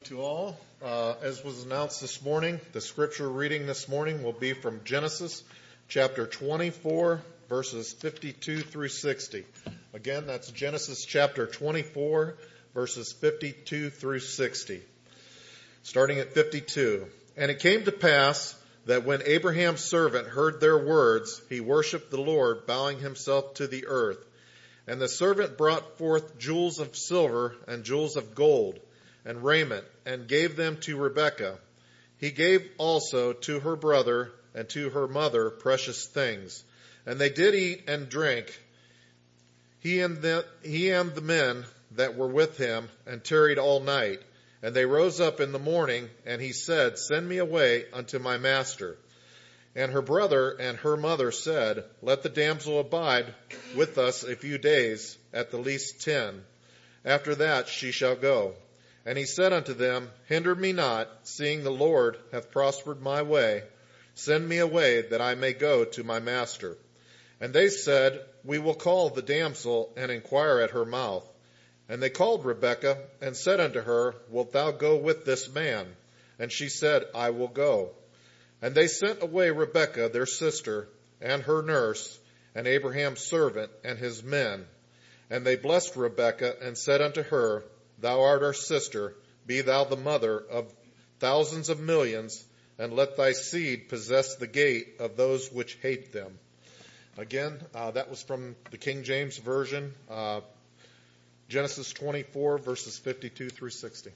To all, as was announced this morning, the scripture reading this morning will be from Genesis chapter 24, verses 52 through 60. Again, that's Genesis chapter 24, verses 52 through 60. Starting at 52. And it came to pass that when Abraham's servant heard their words, he worshipped the Lord, bowing himself to the earth. And the servant brought forth jewels of silver and jewels of gold, and raiment, and gave them to Rebekah. He gave also to her brother and to her mother precious things. And they did eat and drink, he and the men that were with him, and tarried all night. And they rose up in the morning, and he said, Send me away unto my master. And her brother and her mother said, Let the damsel abide with us a few days, at the least 10. After that she shall go. And he said unto them, Hinder me not, seeing the Lord hath prospered my way. Send me away, that I may go to my master. And they said, We will call the damsel, and inquire at her mouth. And they called Rebekah, and said unto her, Wilt thou go with this man? And she said, I will go. And they sent away Rebekah their sister, and her nurse, and Abraham's servant, and his men. And they blessed Rebekah, and said unto her, Thou art our sister, be thou the mother of thousands of millions, and let thy seed possess the gate of those which hate them. Again, that was from the King James Version, Genesis 24, verses 52 through 60.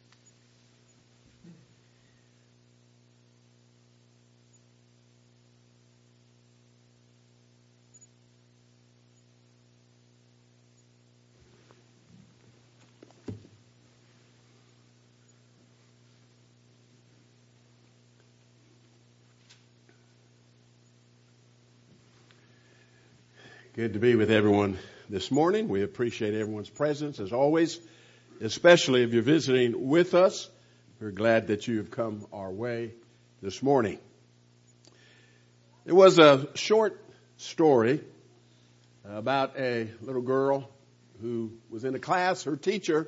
Good to be with everyone this morning. We appreciate everyone's presence as always, especially if you're visiting with us. We're glad that you have come our way this morning. It was a short story about a little girl who was in a class. Her teacher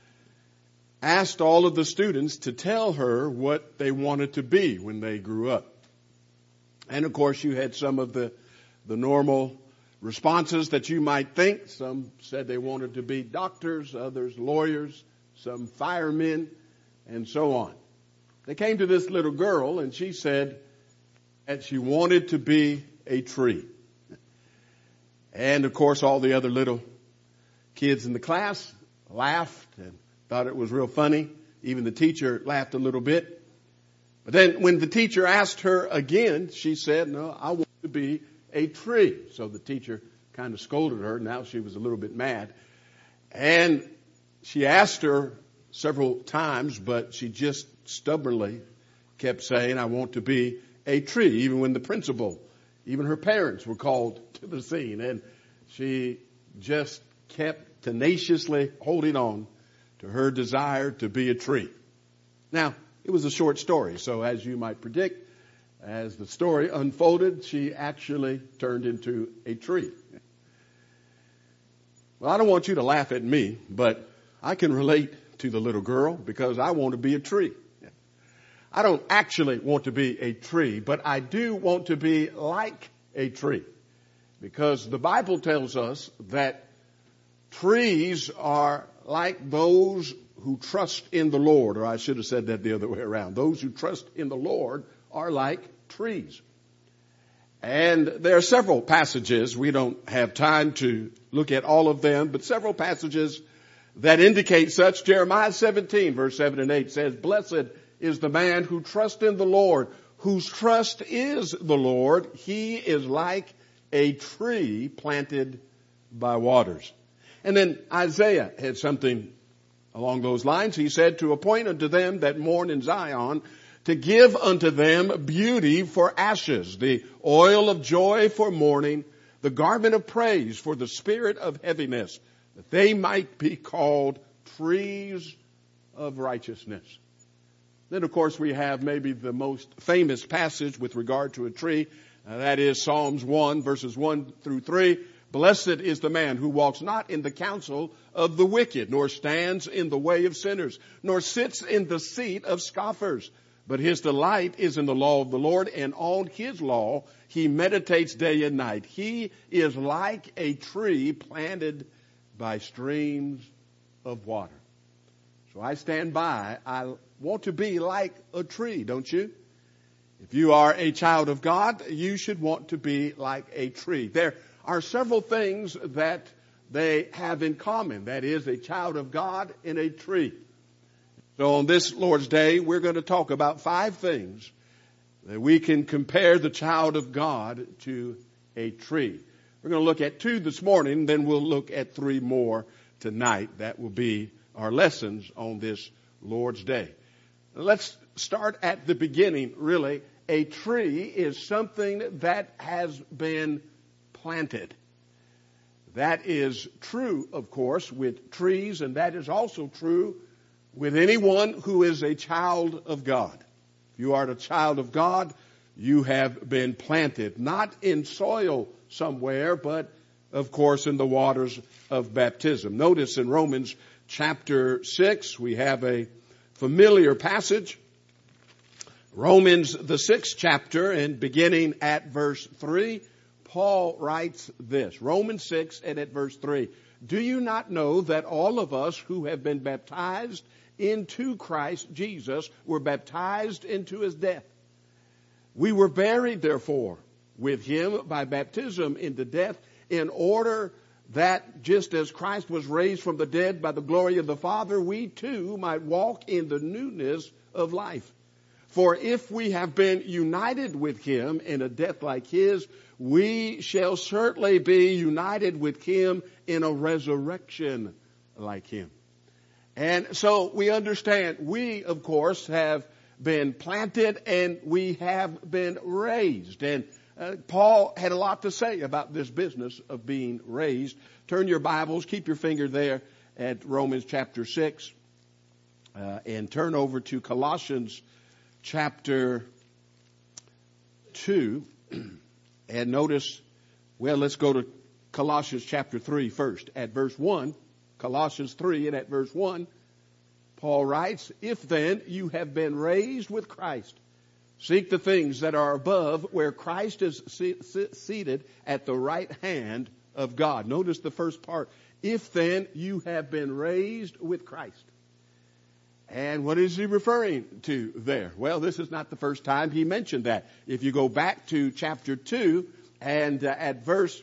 asked all of the students to tell her what they wanted to be when they grew up. And of course you had some of the normal responses that you might think. Some said they wanted to be doctors, others lawyers, some firemen, and so on. They came to this little girl and she said that she wanted to be a tree. And of course all the other little kids in the class laughed and thought it was real funny. Even the teacher laughed a little bit. But then when the teacher asked her again, she said, No, I want to be a tree. So the teacher kind of scolded her. Now she was a little bit mad. And she asked her several times, but she just stubbornly kept saying, I want to be a tree, even when the principal, even her parents were called to the scene. And she just kept tenaciously holding on to her desire to be a tree. Now, it was a short story, so as you might predict, as the story unfolded, she actually turned into a tree. Well, I don't want you to laugh at me, but I can relate to the little girl because I want to be a tree. I don't actually want to be a tree, but I do want to be like a tree because the Bible tells us that trees are like those who trust in the Lord, or I should have said that the other way around. Those who trust in the Lord are like trees. And there are several passages, we don't have time to look at all of them, but several passages that indicate such. Jeremiah 17 verse 7 and 8 says, Blessed is the man who trusts in the Lord, whose trust is the Lord. He is like a tree planted by waters. And then Isaiah had something along those lines. He said, To appoint unto them that mourn in Zion, to give unto them beauty for ashes, the oil of joy for mourning, the garment of praise for the spirit of heaviness, that they might be called trees of righteousness. Then, of course, we have maybe the most famous passage with regard to a tree. That is Psalms 1, verses 1 through 3, Blessed is the man who walks not in the counsel of the wicked, nor stands in the way of sinners, nor sits in the seat of scoffers. But his delight is in the law of the Lord, and on his law he meditates day and night. He is like a tree planted by streams of water. So I stand by. I want to be like a tree, don't you? If you are a child of God, you should want to be like a tree. There are several things that they have in common. That is, a child of God and a tree. So on this Lord's Day, we're going to talk about 5 things that we can compare the child of God to a tree. We're going to look at 2 this morning, then we'll look at 3 more tonight. That will be our lessons on this Lord's Day. Let's start at the beginning, really. A tree is something that has been planted. That is true, of course, with trees, and that is also true with anyone who is a child of God. If you are a child of God, you have been planted, not in soil somewhere, but, of course, in the waters of baptism. Notice in Romans chapter 6, we have a familiar passage. Romans, the 6th chapter, and beginning at verse 3, Paul writes this. Romans 6 and at verse 3. Do you not know that all of us who have been baptized into Christ Jesus were baptized into his death? We were buried, therefore, with him by baptism into death, in order that just as Christ was raised from the dead by the glory of the Father, we too might walk in the newness of life. For if we have been united with him in a death like his, we shall certainly be united with him in a resurrection like him. And so we understand we, of course, have been planted and we have been raised. And Paul had a lot to say about this business of being raised. Turn your Bibles, keep your finger there at Romans chapter 6, and turn over to Colossians chapter 2, and notice, well, let's go to Colossians chapter 3 first. At verse 1, Colossians 3 and at verse 1, Paul writes, if then you have been raised with Christ, seek the things that are above where Christ is seated at the right hand of God. Notice the first part. If then you have been raised with Christ. And what is he referring to there? Well, this is not the first time he mentioned that. If you go back to chapter 2 and at verse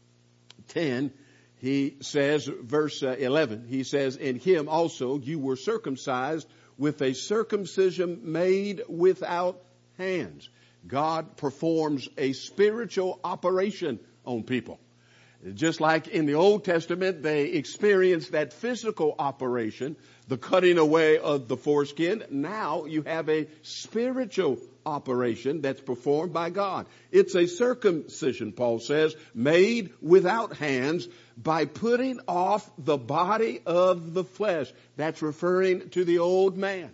10, he says, verse 11, he says, in him also you were circumcised with a circumcision made without hands. God performs a spiritual operation on people. Just like in the Old Testament, they experienced that physical operation, the cutting away of the foreskin. Now you have a spiritual operation that's performed by God. It's a circumcision, Paul says, made without hands by putting off the body of the flesh. That's referring to the old man.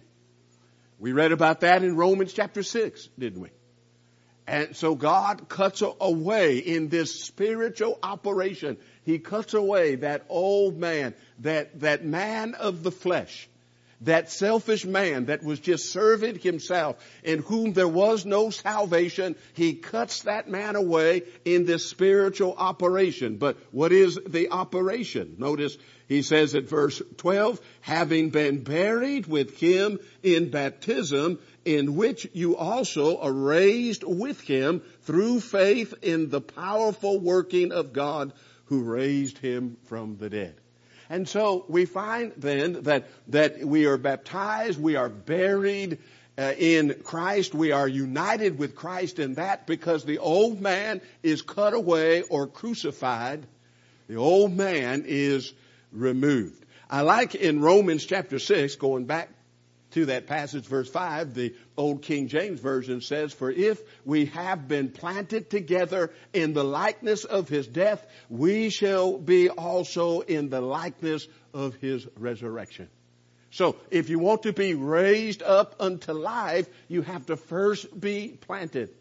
We read about that in Romans chapter 6, didn't we? And so God cuts away in this spiritual operation. He cuts away that old man, that man of the flesh, that selfish man that was just serving himself, in whom there was no salvation. He cuts that man away in this spiritual operation. But what is the operation? Notice he says at verse 12, having been buried with him in baptism, in which you also are raised with him through faith in the powerful working of God who raised him from the dead. And so we find then that we are baptized, we are buried in Christ, we are united with Christ in that because the old man is cut away or crucified. The old man is removed. I like in Romans chapter 6, going back to that passage, verse 5, the old King James Version says, for if we have been planted together in the likeness of his death, we shall be also in the likeness of his resurrection. So if you want to be raised up unto life, you have to first be planted.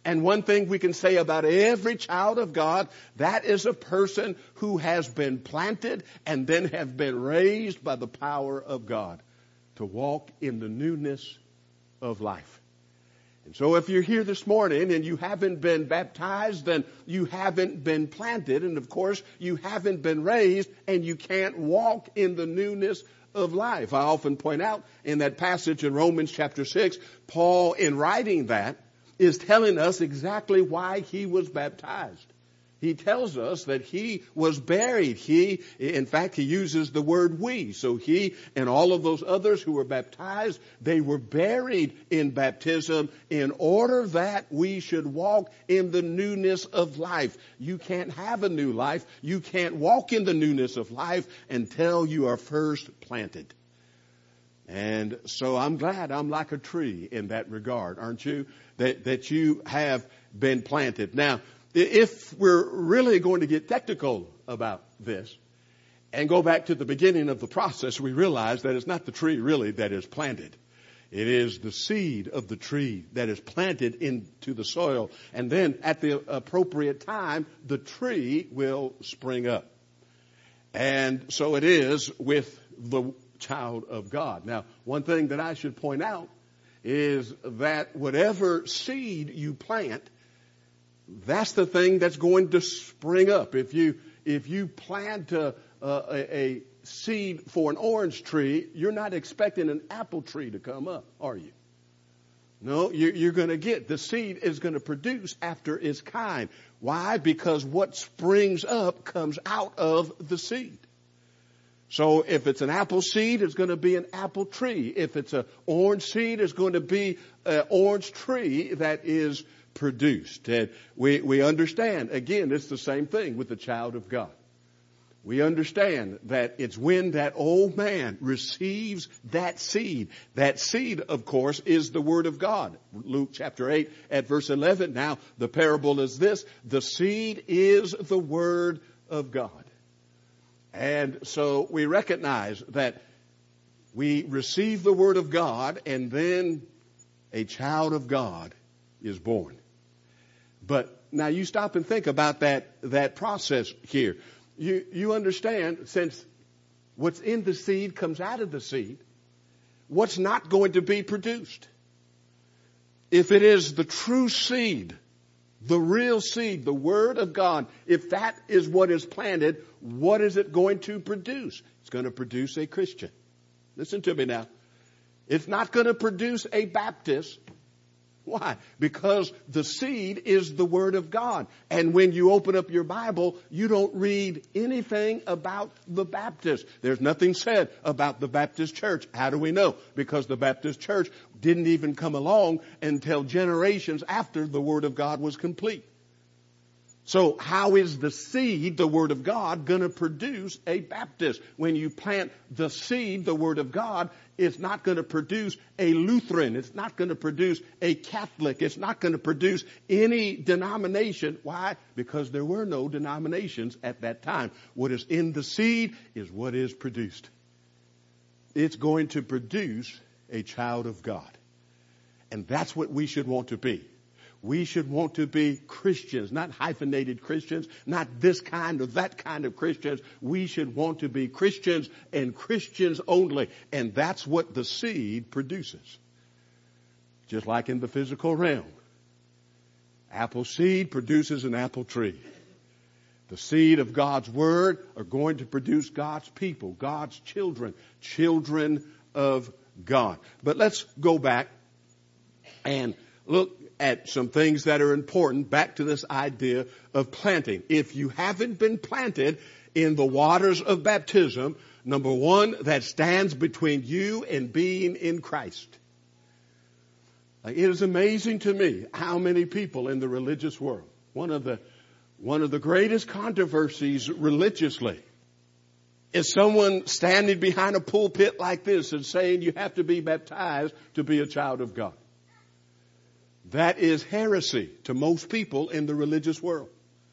And one thing we can say about every child of God, that is a person who has been planted and then have been raised by the power of God to walk in the newness of life. And so if you're here this morning and you haven't been baptized, then you haven't been planted. And of course, you haven't been raised and you can't walk in the newness of life. I often point out in that passage in Romans chapter 6, Paul, in writing that, is telling us exactly why he was baptized. He tells us that he was buried. In fact, he uses the word we. So he and all of those others who were baptized, they were buried in baptism in order that we should walk in the newness of life. You can't have a new life. You can't walk in the newness of life until you are first planted. And so I'm glad I'm like a tree in that regard, aren't you? That you have been planted. Now, if we're really going to get technical about this and go back to the beginning of the process, we realize that it's not the tree really that is planted. It is the seed of the tree that is planted into the soil. And then at the appropriate time, the tree will spring up. And so it is with the child of God. Now, one thing that I should point out is that whatever seed you plant, that's the thing that's going to spring up. If you plant a seed for an orange tree, you're not expecting an apple tree to come up, are you? No, you're going to get, the seed is going to produce after its kind. Why? Because what springs up comes out of the seed. So if it's an apple seed, it's going to be an apple tree. If it's an orange seed, it's going to be an orange tree that is produced. And we understand, again, it's the same thing with the child of God. We understand that it's when that old man receives that seed. That seed, of course, is the Word of God. Luke chapter 8 at verse 11. Now, the parable is this. The seed is the Word of God. And so we recognize that we receive the Word of God and then a child of God is born. But now you stop and think about that process here. You understand, since what's in the seed comes out of the seed, what's not going to be produced? If it is the true seed, the real seed, the Word of God, if that is what is planted, what is it going to produce? It's going to produce a Christian. Listen to me now. It's not going to produce a Baptist. Why? Because the seed is the Word of God. And when you open up your Bible, you don't read anything about the Baptist. There's nothing said about the Baptist church. How do we know? Because the Baptist church didn't even come along until generations after the Word of God was complete. So how is the seed, the Word of God, going to produce a Baptist? When you plant the seed, the Word of God, it's not going to produce a Lutheran. It's not going to produce a Catholic. It's not going to produce any denomination. Why? Because there were no denominations at that time. What is in the seed is what is produced. It's going to produce a child of God. And that's what we should want to be. We should want to be Christians, not hyphenated Christians, not this kind or that kind of Christians. We should want to be Christians and Christians only. And that's what the seed produces. Just like in the physical realm. Apple seed produces an apple tree. The seed of God's Word are going to produce God's people, God's children, children of God. But let's go back and look at some things that are important, back to this idea of planting. If you haven't been planted in the waters of baptism, number one, that stands between you and being in Christ. It is amazing to me how many people in the religious world, one of the greatest controversies religiously is someone standing behind a pulpit like this and saying you have to be baptized to be a child of God. That is heresy to most people in the religious world.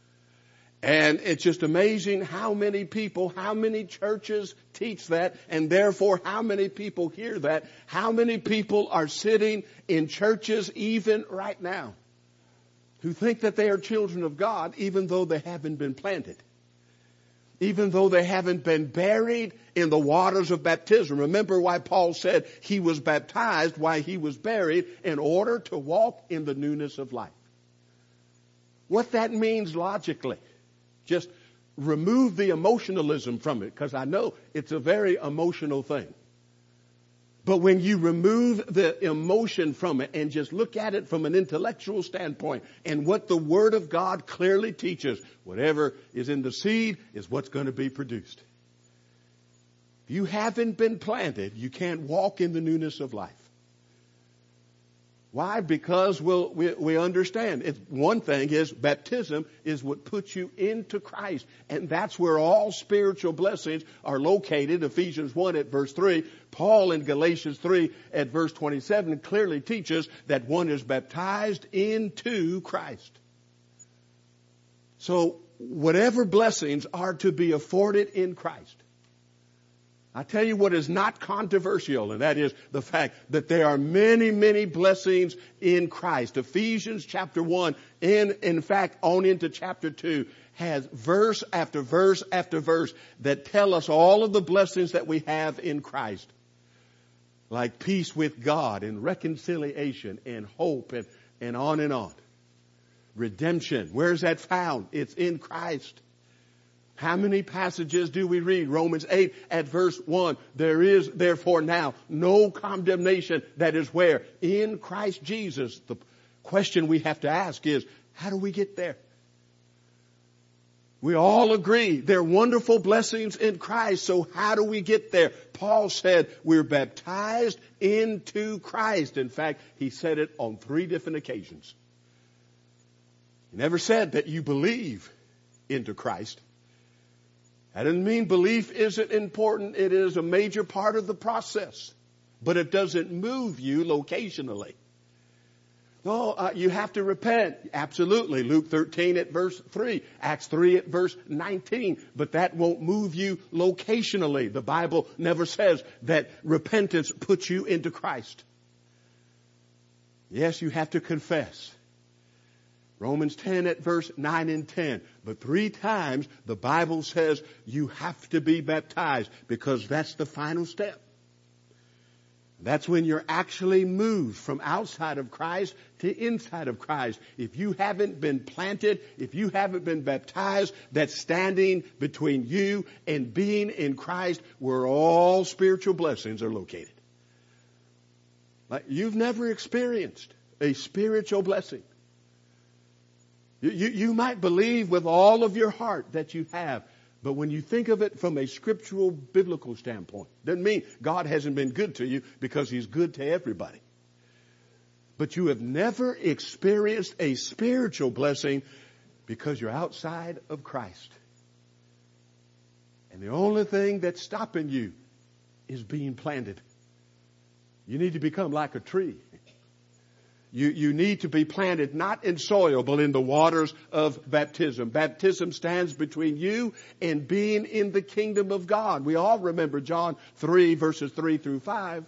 And it's just amazing how many people, how many churches teach that, and therefore how many people hear that, how many people are sitting in churches even right now who think that they are children of God even though they haven't been planted. Even though they haven't been buried in the waters of baptism. Remember why Paul said he was baptized, why he was buried, in order to walk in the newness of life. What that means logically, just remove the emotionalism from it, because I know it's a very emotional thing. But when you remove the emotion from it and just look at it from an intellectual standpoint and what the Word of God clearly teaches, whatever is in the seed is what's going to be produced. If you haven't been planted, you can't walk in the newness of life. Why? Because we understand. One thing is baptism is what puts you into Christ. And that's where all spiritual blessings are located. Ephesians 1 at verse 3. Paul in Galatians 3 at verse 27 clearly teaches that one is baptized into Christ. So whatever blessings are to be afforded in Christ. I tell you what is not controversial, and that is the fact that there are many, many blessings in Christ. Ephesians chapter 1, and in fact on into chapter 2, has verse after verse after verse that tell us all of the blessings that we have in Christ. Like peace with God and reconciliation and hope and on and on. Redemption. Where's that found? It's in Christ. How many passages do we read? Romans 8 at verse 1. There is therefore now no condemnation that is where? In Christ Jesus. The question we have to ask is, how do we get there? We all agree there are wonderful blessings in Christ. So how do we get there? Paul said we're baptized into Christ. In fact, he said it on 3 different occasions. He never said that you believe into Christ. That doesn't mean belief isn't important. It is a major part of the process. But it doesn't move you locationally. No, you have to repent. Absolutely. Luke 13 at verse 3. Acts 3 at verse 19. But that won't move you locationally. The Bible never says that repentance puts you into Christ. Yes, you have to confess. Romans 10 at verse 9 and 10. But 3 times the Bible says you have to be baptized because that's the final step. That's when you're actually moved from outside of Christ to inside of Christ. If you haven't been planted, if you haven't been baptized, that's standing between you and being in Christ where all spiritual blessings are located. Like you've never experienced a spiritual blessing. You might believe with all of your heart that you have, but when you think of it from a scriptural, biblical standpoint, doesn't mean God hasn't been good to you because He's good to everybody. But you have never experienced a spiritual blessing because you're outside of Christ. And the only thing that's stopping you is being planted. You need to become like a tree. You need to be planted not in soil, but in the waters of baptism. Baptism stands between you and being in the kingdom of God. We all remember John 3 verses 3 through 5.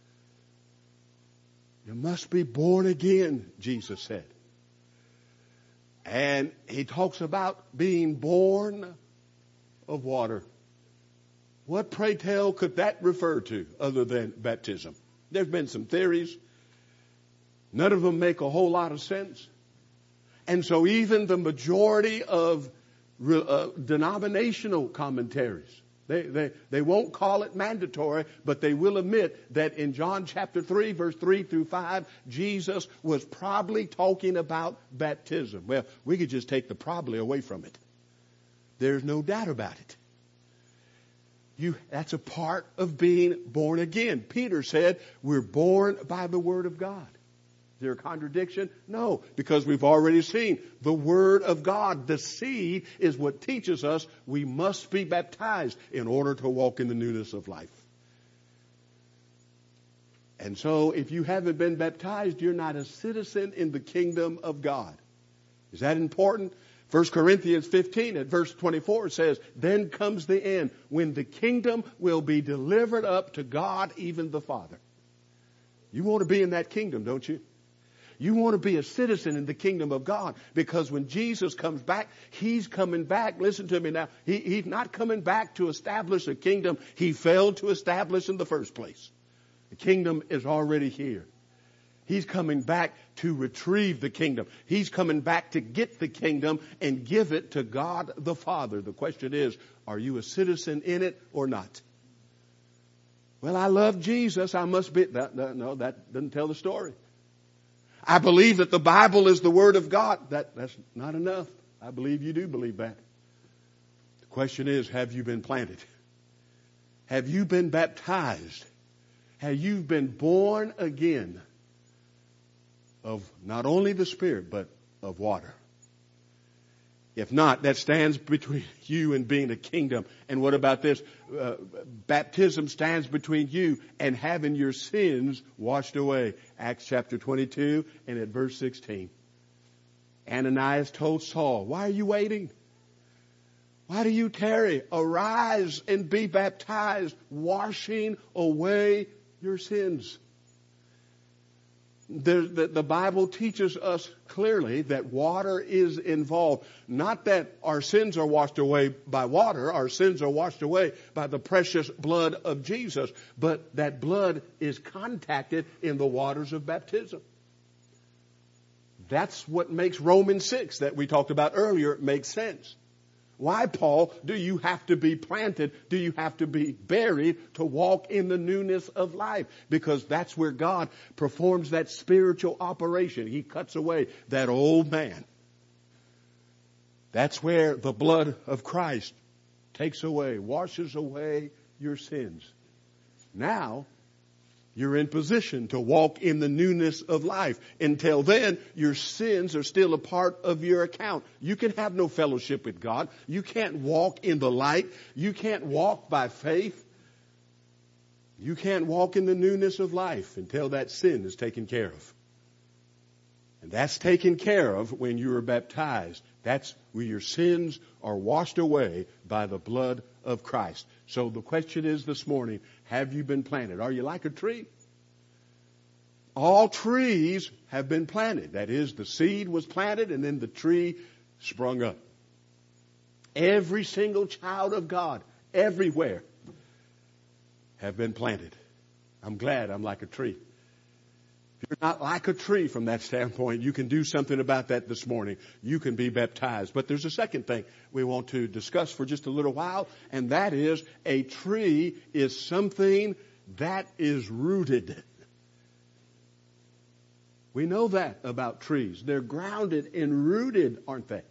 You must be born again, Jesus said. And He talks about being born of water. What, pray tell, could that refer to other than baptism? There's been some theories. None of them make a whole lot of sense. And so even the majority of denominational commentaries, they won't call it mandatory, but they will admit that in John chapter 3, verse 3 through 5, Jesus was probably talking about baptism. Well, we could just take the probably away from it. There's no doubt about it. That's a part of being born again. Peter said we're born by the Word of God. Is there a contradiction? No, because we've already seen the Word of God. The seed is what teaches us we must be baptized in order to walk in the newness of life. And so if you haven't been baptized, you're not a citizen in the kingdom of God. Is that important? 1 Corinthians 15 at verse 24 says, then comes the end when the kingdom will be delivered up to God, even the Father. You want to be in that kingdom, don't you? You want to be a citizen in the kingdom of God, because when Jesus comes back, He's coming back. Listen to me now. He's not coming back to establish a kingdom He failed to establish in the first place. The kingdom is already here. He's coming back to retrieve the kingdom. He's coming back to get the kingdom and give it to God the Father. The question is, are you a citizen in it or not? Well, I love Jesus. I must be. No, that doesn't tell the story. I believe that the Bible is the Word of God. That's not enough. I believe you do believe that. The question is, have you been planted? Have you been baptized? Have you been born again of not only the Spirit, but of water? If not, that stands between you and being a kingdom. And what about this? Baptism stands between you and having your sins washed away. Acts chapter 22 and at verse 16. Ananias told Saul, why are you waiting? Why do you tarry? Arise and be baptized, washing away your sins. The Bible teaches us clearly that water is involved. Not that our sins are washed away by water. Our sins are washed away by the precious blood of Jesus. But that blood is contacted in the waters of baptism. That's what makes Romans 6 that we talked about earlier make sense. Why, Paul, do you have to be planted? Do you have to be buried to walk in the newness of life? Because that's where God performs that spiritual operation. He cuts away that old man. That's where the blood of Christ takes away, washes away your sins. Now, you're in position to walk in the newness of life. Until then, your sins are still a part of your account. You can have no fellowship with God. You can't walk in the light. You can't walk by faith. You can't walk in the newness of life until that sin is taken care of. And that's taken care of when you are baptized. That's where your sins are washed away by the blood of Christ. So the question is this morning, have you been planted? Are you like a tree? All trees have been planted. That is, the seed was planted and then the tree sprung up. Every single child of God, everywhere, have been planted. I'm glad I'm like a tree. If you're not like a tree from that standpoint, you can do something about that this morning. You can be baptized. But there's a second thing we want to discuss for just a little while, and that is a tree is something that is rooted. We know that about trees. They're grounded and rooted, aren't they?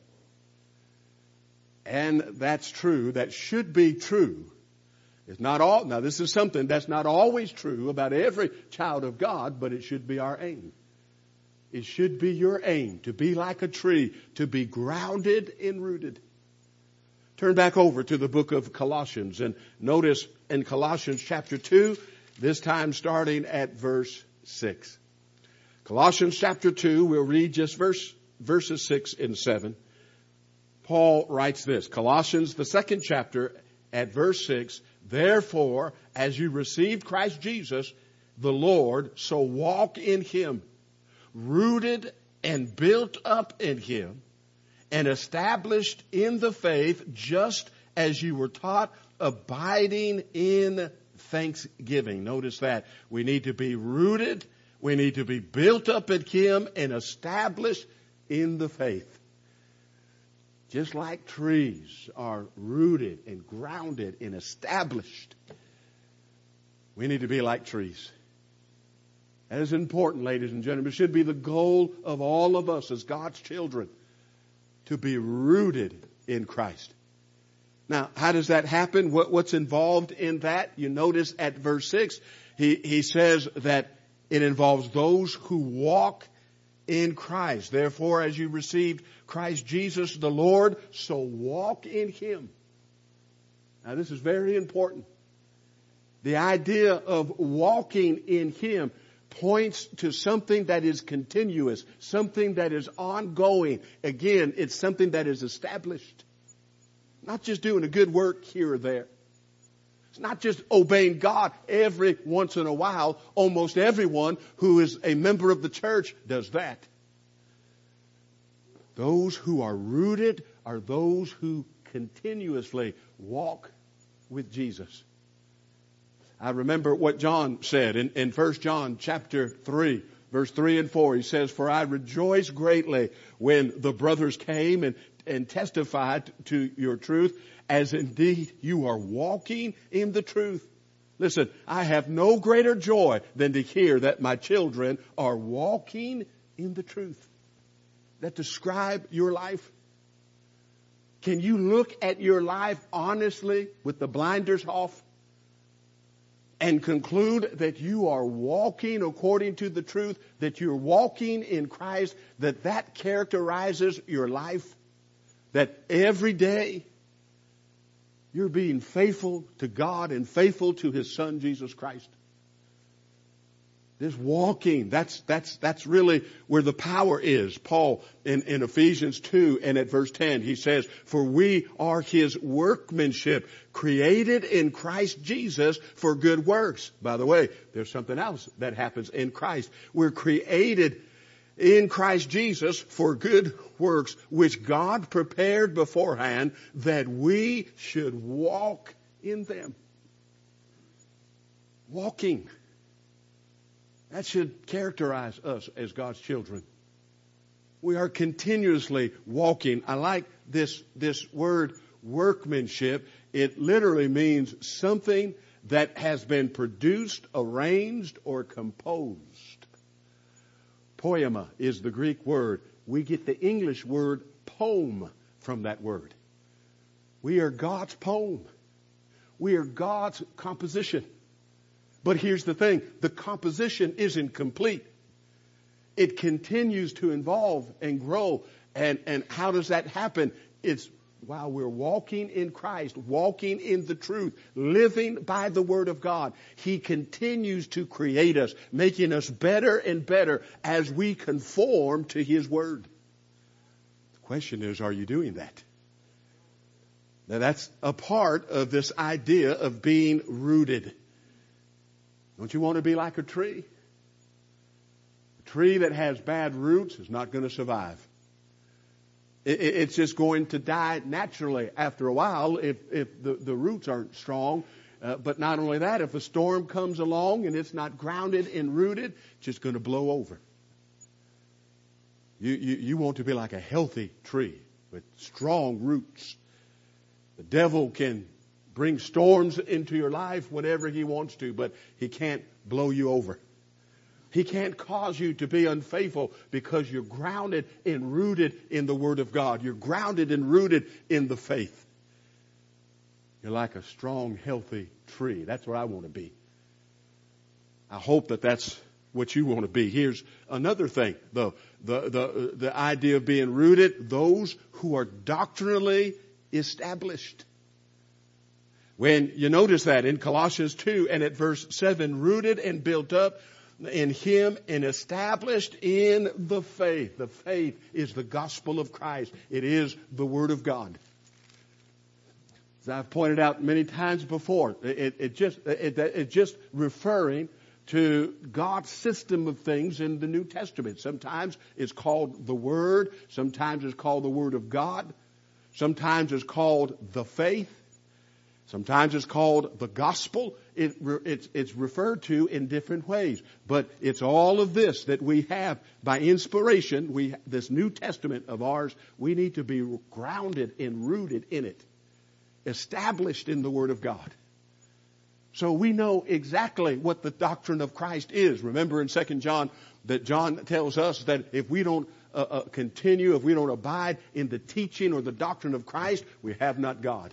And that's true. That should be true. It's not all. Now, this is something that's not always true about every child of God, but it should be our aim. It should be your aim to be like a tree, to be grounded and rooted. Turn back over to the book of Colossians and notice in Colossians chapter 2, this time starting at verse 6. Colossians chapter 2, we'll read just verses 6 and 7. Paul writes this, Colossians, the second chapter, at verse 6, therefore, as you received Christ Jesus, the Lord, so walk in Him, rooted and built up in Him, and established in the faith, just as you were taught, abiding in thanksgiving. Notice that. We need to be rooted, we need to be built up in Him, and established in the faith. Just like trees are rooted and grounded and established, we need to be like trees. That is important, ladies and gentlemen. It should be the goal of all of us as God's children to be rooted in Christ. Now, how does that happen? What's involved in that? You notice at verse 6, he says that it involves those who walk in Christ. Therefore, as you received Christ Jesus the Lord, so walk in Him. Now, this is very important. The idea of walking in Him points to something that is continuous, something that is ongoing. Again, it's something that is established. Not just doing a good work here or there. It's not just obeying God every once in a while. Almost everyone who is a member of the church does that. Those who are rooted are those who continuously walk with Jesus. I remember what John said in 1 John chapter 3, verse 3 and 4. He says, "For I rejoice greatly when the brothers came and testified to your truth, as indeed you are walking in the truth." Listen, I have no greater joy than to hear that my children are walking in the truth. That describe your life? Can you look at your life honestly with the blinders off and conclude that you are walking according to the truth, that you're walking in Christ, that characterizes your life, that every day you're being faithful to God and faithful to His Son, Jesus Christ? This walking, that's really where the power is. Paul in Ephesians 2 and at verse 10, he says, "For we are His workmanship, created in Christ Jesus for good works." By the way, there's something else that happens in Christ. We're created in Christ Jesus for good works, which God prepared beforehand that we should walk in them. Walking. That should characterize us as God's children. We are continuously walking. I like this word workmanship. It literally means something that has been produced, arranged, or composed. Poema is the Greek word. We get the English word poem from that word. We are God's poem. We are God's composition. But here's the thing, the composition isn't complete. It continues to evolve and grow. And how does that happen? It's while we're walking in Christ, walking in the truth, living by the Word of God. He continues to create us, making us better and better as we conform to His Word. The question is, are you doing that? Now that's a part of this idea of being rooted. Don't you want to be like a tree? A tree that has bad roots is not going to survive. It's just going to die naturally after a while if the roots aren't strong. But not only that, if a storm comes along and it's not grounded and rooted, it's just going to blow over. You want to be like a healthy tree with strong roots. The devil can bring storms into your life whenever he wants to, but he can't blow you over. He can't cause you to be unfaithful because you're grounded and rooted in the Word of God. You're grounded and rooted in the faith. You're like a strong, healthy tree. That's what I want to be. I hope that that's what you want to be. Here's another thing, though. The idea of being rooted, those who are doctrinally established. When you notice that in Colossians 2 and at verse 7, rooted and built up in Him and established in the faith. The faith is the gospel of Christ. It is the Word of God. As I've pointed out many times before, it's just referring to God's system of things in the New Testament. Sometimes it's called the Word. Sometimes it's called the Word of God. Sometimes it's called the faith. Sometimes it's called the gospel. It's referred to in different ways. But it's all of this that we have by inspiration. This New Testament of ours, we need to be grounded and rooted in it. Established in the Word of God. So we know exactly what the doctrine of Christ is. Remember in 2 John that John tells us that if we don't continue, if we don't abide in the teaching or the doctrine of Christ, we have not God.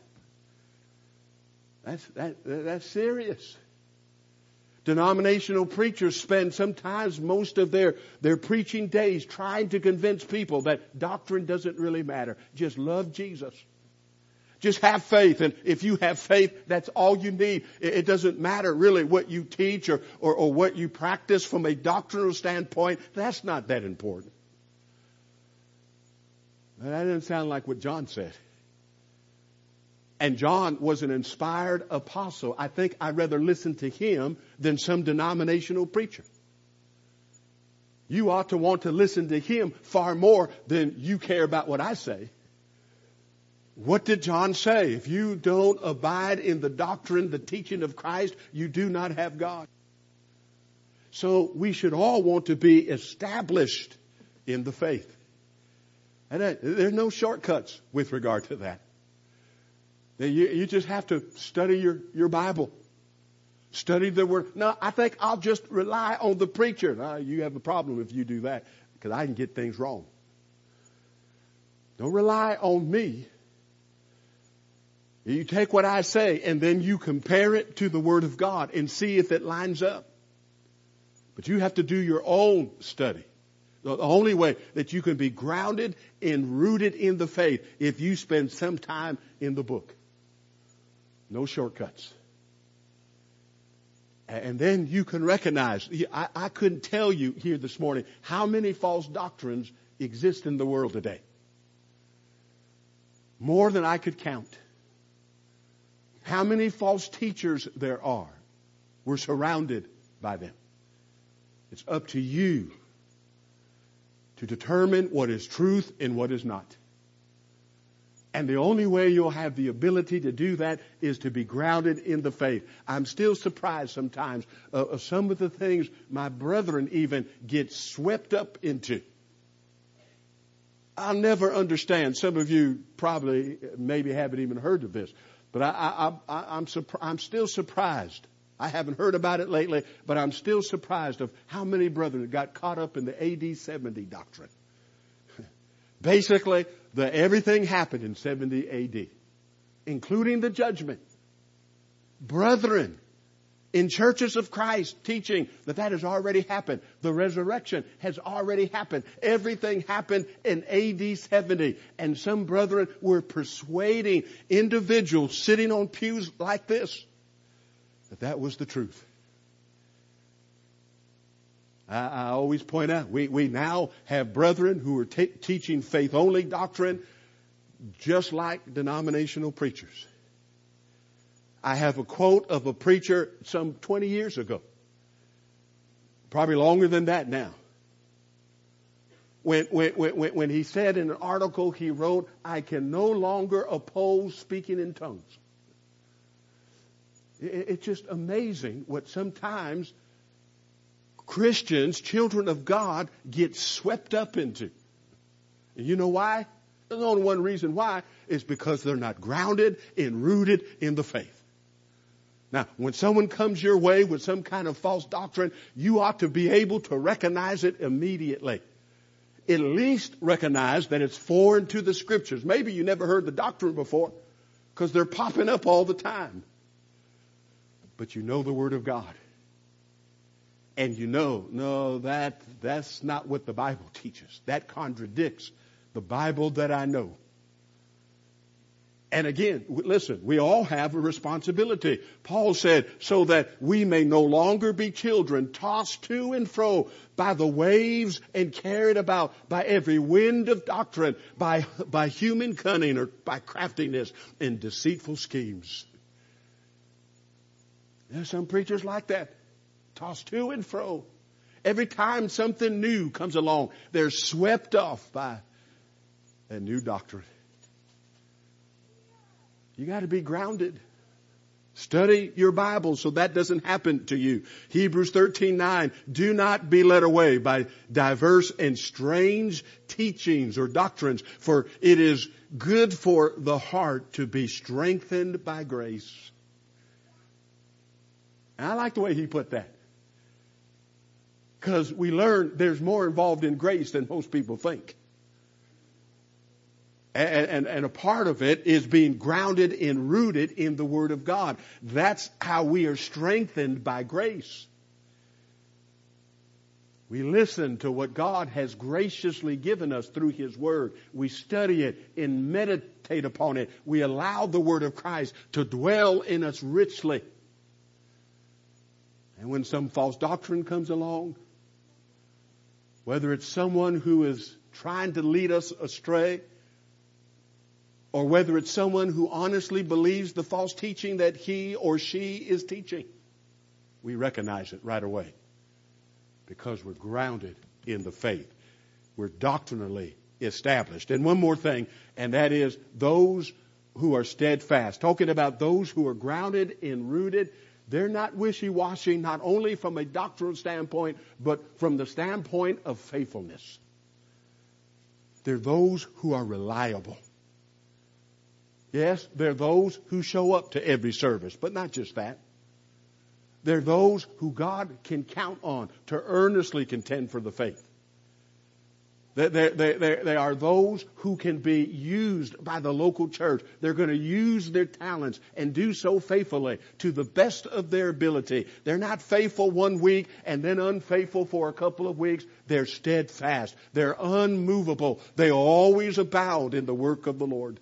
That's serious. Denominational preachers spend sometimes most of their preaching days trying to convince people that doctrine doesn't really matter. Just love Jesus. Just have faith. And if you have faith, that's all you need. It doesn't matter really what you teach or what you practice from a doctrinal standpoint. That's not that important. That doesn't sound like what John said. And John was an inspired apostle. I think I'd rather listen to him than some denominational preacher. You ought to want to listen to him far more than you care about what I say. What did John say? If you don't abide in the doctrine, the teaching of Christ, you do not have God. So we should all want to be established in the faith. And there's no shortcuts with regard to that. You just have to study your Bible. Study the Word. No, I think I'll just rely on the preacher. No, you have a problem if you do that, because I can get things wrong. Don't rely on me. You take what I say and then you compare it to the Word of God and see if it lines up. But you have to do your own study. The only way that you can be grounded and rooted in the faith if you spend some time in the book. No shortcuts. And then you can recognize, I couldn't tell you here this morning how many false doctrines exist in the world today. More than I could count. How many false teachers there are. We're surrounded by them. It's up to you to determine what is truth and what is not. And the only way you'll have the ability to do that is to be grounded in the faith. I'm still surprised sometimes of some of the things my brethren even get swept up into. I'll never understand. Some of you probably maybe haven't even heard of this. But I'm still surprised. I haven't heard about it lately, but I'm still surprised of how many brethren got caught up in the AD 70 doctrine. Basically, everything happened in 70 AD, including the judgment. Brethren in churches of Christ teaching that has already happened. The resurrection has already happened. Everything happened in AD 70. And some brethren were persuading individuals sitting on pews like this that was the truth. I always point out, we now have brethren who are teaching faith-only doctrine just like denominational preachers. I have a quote of a preacher some 20 years ago. Probably longer than that now. When he said in an article he wrote, I can no longer oppose speaking in tongues. It's just amazing what sometimes Christians, children of God, get swept up into. And you know why? There's only one reason why. It's because they're not grounded and rooted in the faith. Now, when someone comes your way with some kind of false doctrine, you ought to be able to recognize it immediately. At least recognize that it's foreign to the Scriptures. Maybe you never heard the doctrine before because they're popping up all the time. But you know the Word of God. And you know, no, that's not what the Bible teaches. That contradicts the Bible that I know. And again, listen, we all have a responsibility. Paul said, so that we may no longer be children tossed to and fro by the waves and carried about by every wind of doctrine, by human cunning or by craftiness and deceitful schemes. There's some preachers like that, tossed to and fro. Every time something new comes along, they're swept off by a new doctrine. You got to be grounded. Study your Bible so that doesn't happen to you. Hebrews 13:9, do not be led away by diverse and strange teachings or doctrines, for it is good for the heart to be strengthened by grace. And I like the way he put that. Because we learn there's more involved in grace than most people think. And a part of it is being grounded and rooted in the Word of God. That's how we are strengthened by grace. We listen to what God has graciously given us through His Word. We study it and meditate upon it. We allow the Word of Christ to dwell in us richly. And when some false doctrine comes along, whether it's someone who is trying to lead us astray, or whether it's someone who honestly believes the false teaching that he or she is teaching. We recognize it right away because we're grounded in the faith. We're doctrinally established. And one more thing, and that is those who are steadfast. Talking about those who are grounded and rooted. They're not wishy-washy, not only from a doctrinal standpoint, but from the standpoint of faithfulness. They're those who are reliable. Yes, they're those who show up to every service, but not just that. They're those who God can count on to earnestly contend for the faith. They are those who can be used by the local church. They're going to use their talents and do so faithfully to the best of their ability. They're not faithful one week and then unfaithful for a couple of weeks. They're steadfast. They're unmovable. They always abound in the work of the Lord.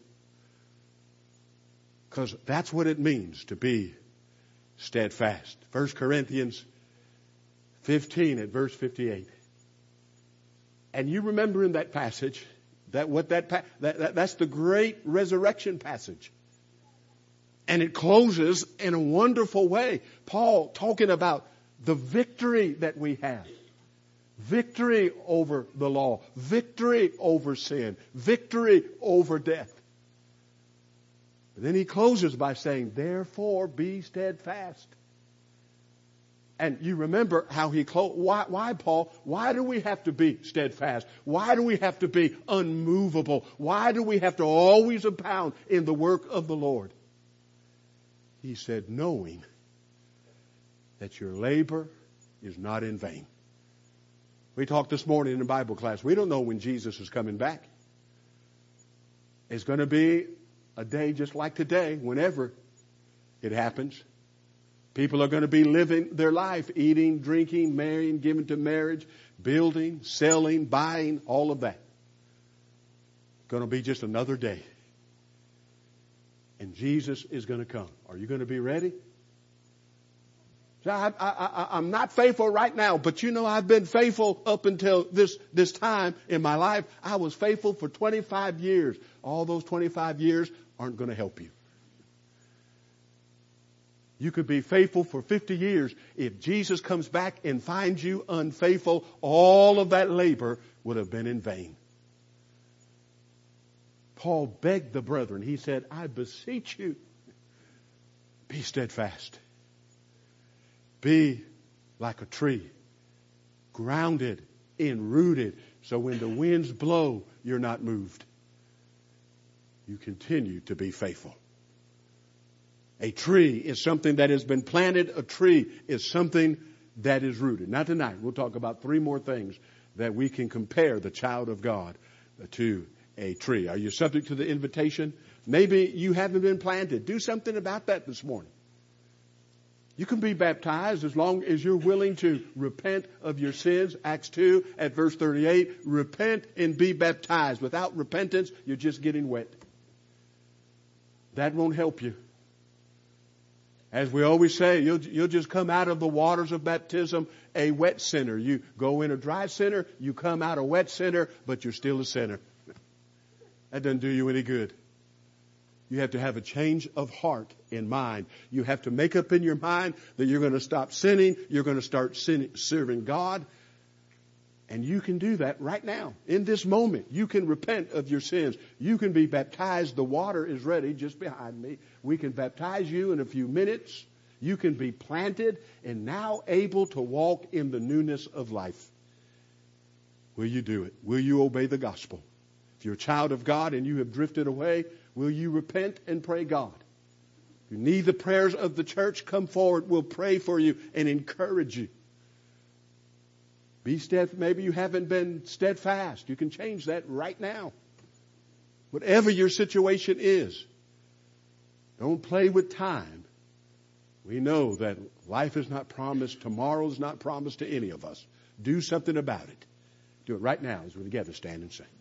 Because that's what it means to be steadfast. 1 Corinthians 15 at verse 58. And you remember in that passage that's the great resurrection passage. And it closes in a wonderful way. Paul talking about the victory that we have. Victory over the law. Victory over sin. Victory over death. But then he closes by saying, therefore be steadfast. And you remember how he closed. Why, Paul? Why do we have to be steadfast? Why do we have to be unmovable? Why do we have to always abound in the work of the Lord? He said, knowing that your labor is not in vain. We talked this morning in Bible class. We don't know when Jesus is coming back. It's going to be a day just like today, whenever it happens. People are going to be living their life, eating, drinking, marrying, giving to marriage, building, selling, buying, all of that. Going to be just another day. And Jesus is going to come. Are you going to be ready? So I'm not faithful right now, but you know I've been faithful up until this time in my life. I was faithful for 25 years. All those 25 years aren't going to help you. You could be faithful for 50 years. If Jesus comes back and finds you unfaithful, all of that labor would have been in vain. Paul begged the brethren. He said, I beseech you, be steadfast. Be like a tree, grounded and rooted, so when the winds blow, you're not moved. You continue to be faithful. A tree is something that has been planted. A tree is something that is rooted. Now tonight, we'll talk about 3 more things that we can compare the child of God to a tree. Are you subject to the invitation? Maybe you haven't been planted. Do something about that this morning. You can be baptized as long as you're willing to repent of your sins. Acts 2 at verse 38, repent and be baptized. Without repentance, you're just getting wet. That won't help you. As we always say, you'll just come out of the waters of baptism a wet sinner. You go in a dry sinner, you come out a wet sinner, but you're still a sinner. That doesn't do you any good. You have to have a change of heart in mind. You have to make up in your mind that you're going to stop sinning. You're going to start serving God. And you can do that right now. In this moment, you can repent of your sins. You can be baptized. The water is ready just behind me. We can baptize you in a few minutes. You can be planted and now able to walk in the newness of life. Will you do it? Will you obey the gospel? If you're a child of God and you have drifted away, will you repent and pray God? If you need the prayers of the church, come forward. We'll pray for you and encourage you. Be steadfast. Maybe you haven't been steadfast. You can change that right now. Whatever your situation is, don't play with time. We know that life is not promised. Tomorrow is not promised to any of us. Do something about it. Do it right now as we together stand and sing.